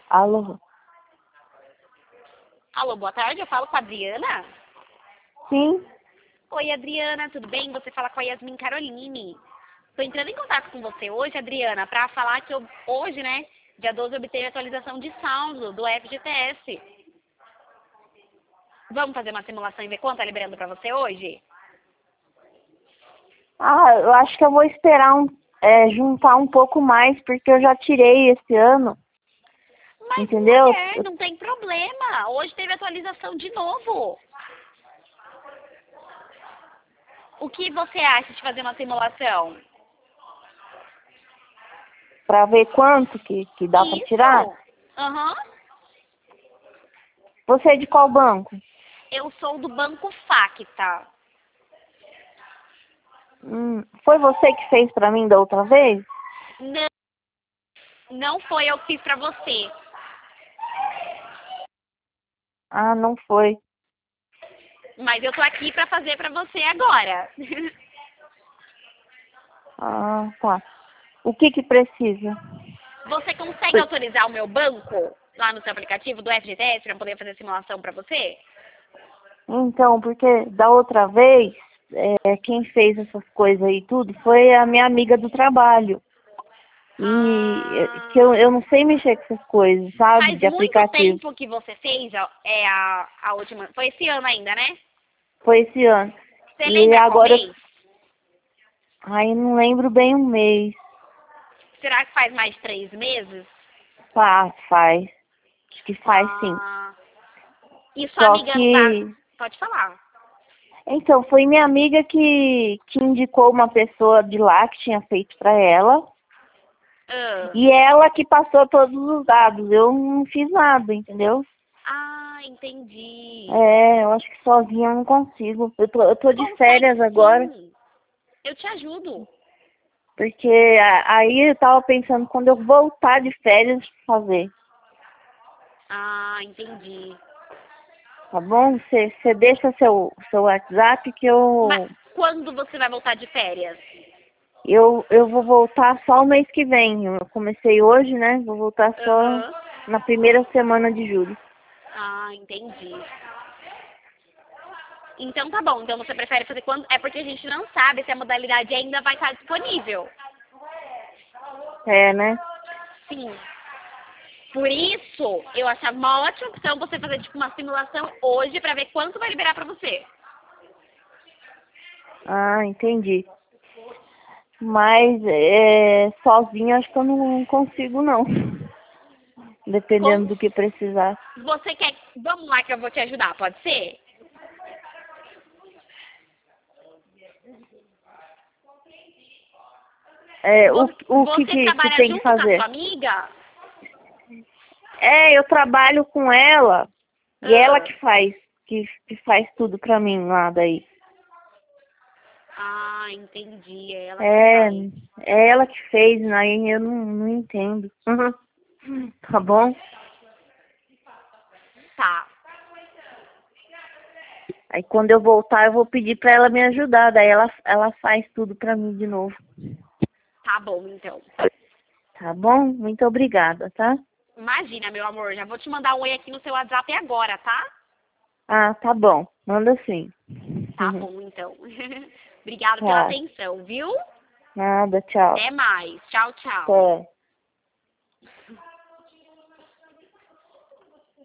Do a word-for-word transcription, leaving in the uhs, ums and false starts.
Alô? Alô, boa tarde, eu falo com a Adriana. Sim? Oi, Adriana, tudo bem? Você fala com a Yasmin Caroline. Estou entrando em contato com você hoje, Adriana, para falar que eu, hoje, né, dia doze, eu obteve a atualização de saldo do F G T S. Vamos fazer uma simulação e ver quanto tá liberando para você hoje? Ah, eu acho que eu vou esperar um, é, juntar um pouco mais, porque eu já tirei esse ano. Mas, Entendeu? mulher, não tem problema. Hoje teve atualização de novo. O que você acha de fazer uma simulação? Pra ver quanto que, que dá pra tirar? Isso. Aham. Você é de qual banco? Eu sou do Banco Facta. Hum, foi você que fez pra mim da outra vez? Não, não foi eu que fiz pra você. Ah, não foi. Mas eu tô aqui pra fazer pra você agora. Ah, tá. O que que precisa? Você consegue autorizar o meu banco lá no seu aplicativo do F G T S pra poder fazer simulação pra você? Então, porque da outra vez, é, quem fez essas coisas aí tudo foi a minha amiga do trabalho. E é, que eu, Ah, eu não sei mexer com essas coisas, sabe? faz De muito aplicativo. tempo que você fez ó, é a, a última. Foi esse ano ainda, né? Foi esse ano. Você E lembra qual agora, mês? aí não lembro bem um mês. Será que faz mais de três meses? Faz, faz. Acho que faz sim. Ah, e sua Só amiga não tá. que. Pode falar. Então, foi minha amiga que, que indicou uma pessoa de lá que tinha feito pra ela. Ah, E ela que passou todos os dados. Eu não fiz nada, entendeu? ah, entendi. É, eu acho que sozinha eu não consigo. Eu tô, eu tô de Consegue férias agora. sim. Eu te ajudo. Porque a- aí eu tava pensando quando eu voltar de férias fazer. Ah, entendi. Tá bom? Você você deixa seu, seu WhatsApp que Mas eu, quando você vai voltar de férias? eu, eu vou voltar só o mês que vem. Eu comecei hoje, né? Vou voltar só Aham. na primeira semana de julho. Ah, entendi. Então tá bom. Então você prefere fazer quando? É porque a gente não sabe se a modalidade ainda vai estar disponível. É, né? Sim. Por isso, eu achava uma ótima opção você fazer tipo uma simulação hoje pra ver quanto vai liberar pra você. Ah, entendi. Mas é, sozinha acho que eu não consigo não. Dependendo Como do que precisar. você quer? Vamos lá que eu vou te ajudar, pode ser? É, o, Você, o que, você que que trabalha tem que junto com a sua fazer? amiga? É, eu trabalho com ela e ela Ah, que faz, que, que faz tudo pra mim lá daí. ah, entendi. É ela que É, faz. é ela que fez, aí eu não, não entendo. Uhum. Tá bom? Tá. Aí quando eu voltar eu vou pedir pra ela me ajudar, daí ela, ela faz tudo pra mim de novo. Tá bom, então. Tá bom? Muito obrigada, tá? Imagina, meu amor. Já vou te mandar um oi aqui no seu WhatsApp agora, tá? Ah, tá bom. Manda sim. Tá bom, então. Obrigada pela Tá. atenção, viu? Nada, tchau. Até mais. Tchau, tchau. Até.